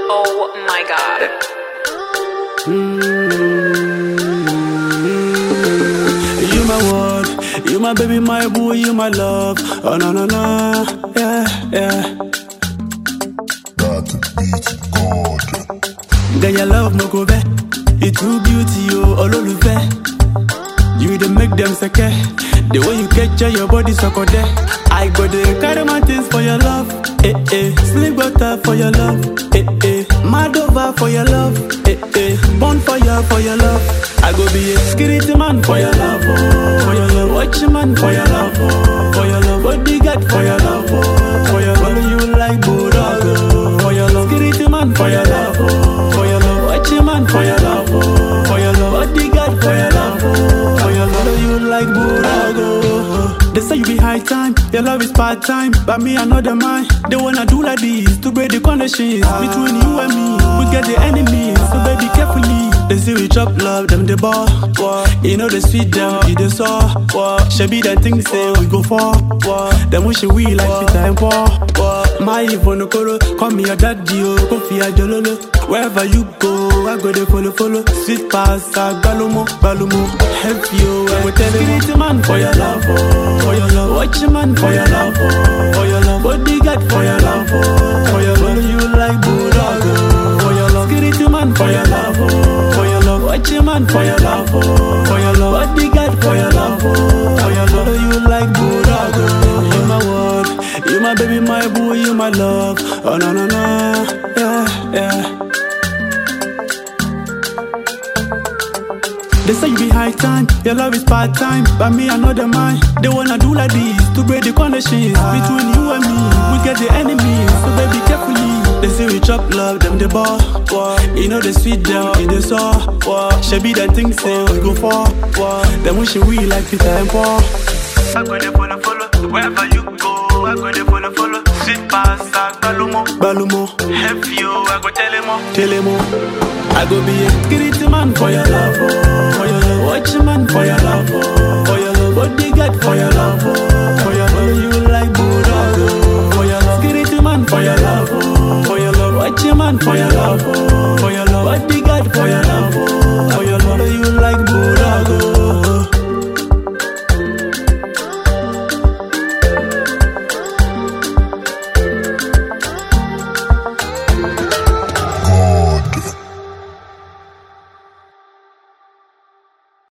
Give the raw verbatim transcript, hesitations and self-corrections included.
Oh my god. Mm-hmm. You my world, you my baby, my boo, you my love. Oh no no no, yeah yeah. That beat God. Girl, your love no go back. You too beauty, oh ololufe. You dey make them seke. The way you capture your body so go there. I go dey carry my things for your love. Eh eh, sleep butter for your love. Eh eh, mad over for your love. Eh eh, born fire for your love. I go be a security man for your love, oh, for your love. Watchman for your love, oh, for your love. Bodyguard for your love, oh, for your love. You like bulldog, oh, for your love. Security man for your love, oh, for your love. Watchman for your love, oh, for your love. Bodyguard for your love, oh, for your love. You like bulldog, oh. They say you be high time, your love is part time, but me I know the mind. They wanna do like this to break the conditions between you and me. We get the enemies, so baby carefully. They say we chop love, them the ball. You know the sweet them, you the saw. She be that thing say we go for. Them wish we like Peter and Paul. My Ivone Koro, call me your daddy, oh, Kofi Ajololo. Wherever you go, I go there follow follow. Sweet pasta, Balumo, Balumo. Help you, I will tell you. Security man for your love, oh, for your love. Watchman for your love, oh, for your love. Bodyguard for your love, oh, for your love. You like bulldog, oh, for your love. Security man for your love, oh, for your love. Watchman for your love, oh, for your love. Bodyguard for your love, oh, for your love. You like bulldog, oh. You my world, you my baby, my boo, you my love. Oh no no no, yeah yeah. They say you be high time, your love is part time, but me I know the mind. They wanna do like this to break the conditions between you and me. We get the enemies, so baby carefully. They say we chop love, them the ball. You know the sweet them, in the saw. She be that thing say we go for. Them wishing we like Peter and Paul. I go there follow follow, wherever you go. I go there follow follow. Sweet pasta, Balumo, Balumo. Help you, I go tell him all, tell him all. I go be a security man for your love, oh, for your love. Watchman for your love, oh, for your love. Bodyguard for your love.